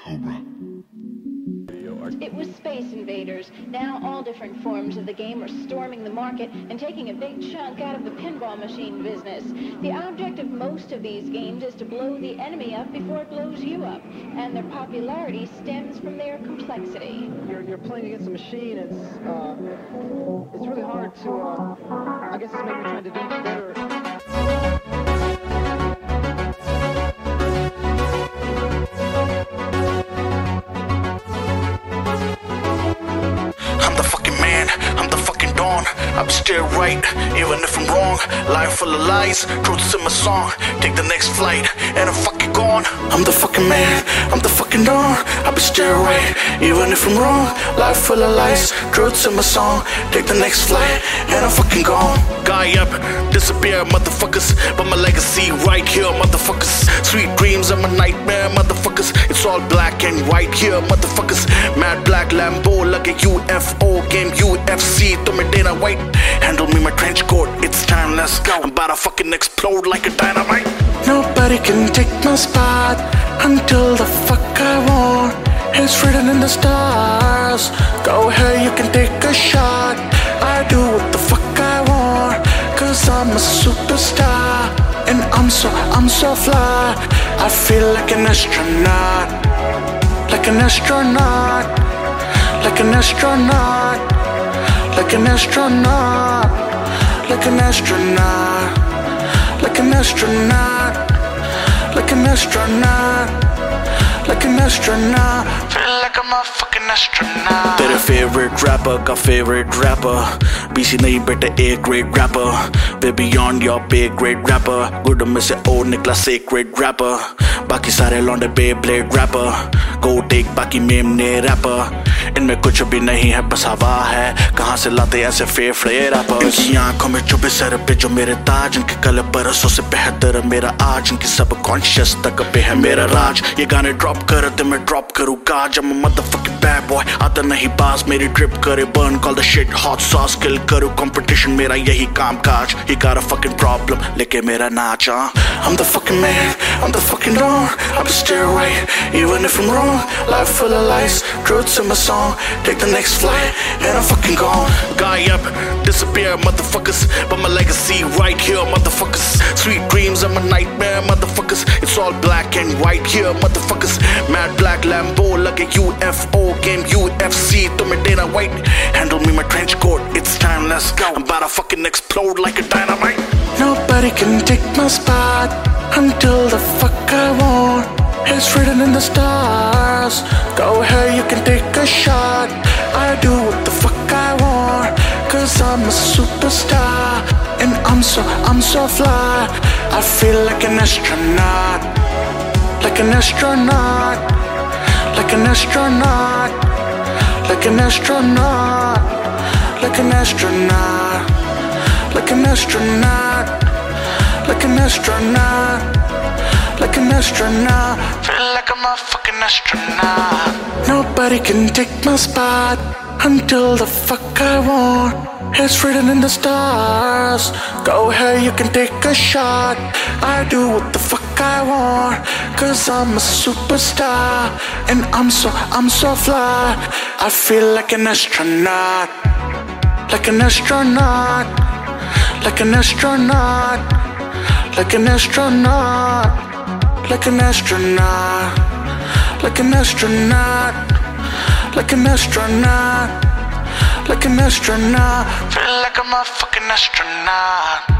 Cobra. It was Space Invaders. Now all different forms of the game are storming the market and taking a big chunk out of the pinball machine business. The object of most of these games is to blow the enemy up before it blows you up, and their popularity stems from their complexity. You're playing against a machine. It's really hard to, I guess it's maybe trying to do better. I'm still right, even if I'm wrong. Life full of lies, truth's in my song. Take the next flight, and I'm fucking gone. I'm the fucking man, I'm the fucking dawn. I'll be still right, even if I'm wrong. Life full of lies, truth's in my song. Take the next flight, and I'm fucking gone. Guy up, disappear, motherfuckers. But my legacy right here, motherfuckers. Sweet dreams are my nightmare, motherfuckers. It's all black and white here, motherfuckers. Mad black Lambo, like a UFO game, UFC. To me Dana White, handle me my trench coat. It's time, let's go. I'm about to fucking explode like a dynamite. Nobody can take my spot until the fuck I want. It's written in the stars. Go ahead, you can take a shot. I do what the fuck I want, cause I'm a superstar. And I'm so fly. I feel like an astronaut. Like an astronaut. Like an astronaut. Like an astronaut. Like an astronaut. Like an astronaut. Like an astronaut. Like an astronaut. Feel like I'm a fucking astronaut. तेरे favorite rapper का favorite rapper BC नहीं बेटे A grade rapper. Way beyond your pay grade rapper. Good में से O निकला sacred rapper. बाकी सारे लौंडे Beyblade rapper. Go take बाकी मेमने rapper. इनमें कुछ भी नहीं है बस हवा है. कहाँ से लाते ऐसे फेफड़े rapper. इनकी आंखों में चुभे सर पे जो मेरे ताज. इनके कल बरसों से बेहतर मेरा आज. इनकी subconscious तक पे है मेरा राज. ये गाने drop करते मैं drop करूँगा. I'm a motherfucking bad boy. आता नहीं बास मेरी drip करे burn. Call the shit hot sauce. Kill करूँ competition मेरा यही काम काज. He got a fucking problem लेके मेरा नाच. I'm the fucking man, I'm the fucking dawn. I'm still right, even if I'm wrong. Life full of lies, truths in my song. Take the next flight, and I'm fucking gone. Guy up, disappear, motherfuckers. But my legacy right here, motherfuckers. Sweet dreams are my nightmare, motherfuckers. It's all black and white here, motherfuckers. Mad black Lambo, like a UFO game, UFC. To me Dana White, handle me my trench coat. It's time, let's go. I'm about to fucking explode like a dynamite. Nobody can take my spot until the fuck I want. It's written in the stars. Go ahead, you can take a shot. I do what the fuck I want, cause I'm a superstar. And I'm so fly. I feel like an astronaut. Like an astronaut. Like an astronaut. Like an astronaut. Like an astronaut. Like an astronaut. Like an astronaut. Like an astronaut. Feel like I'm a fucking astronaut. Nobody can take my spot until the fuck I want. It's written in the stars. Go ahead, you can take a shot. I do what the fuck I want, cause I'm a superstar. And I'm so fly. I feel like an astronaut. Like an astronaut. Like an astronaut. Like an astronaut. Like an astronaut. Like an astronaut. Like an astronaut. Like an astronaut. Feel like I'm a fucking astronaut.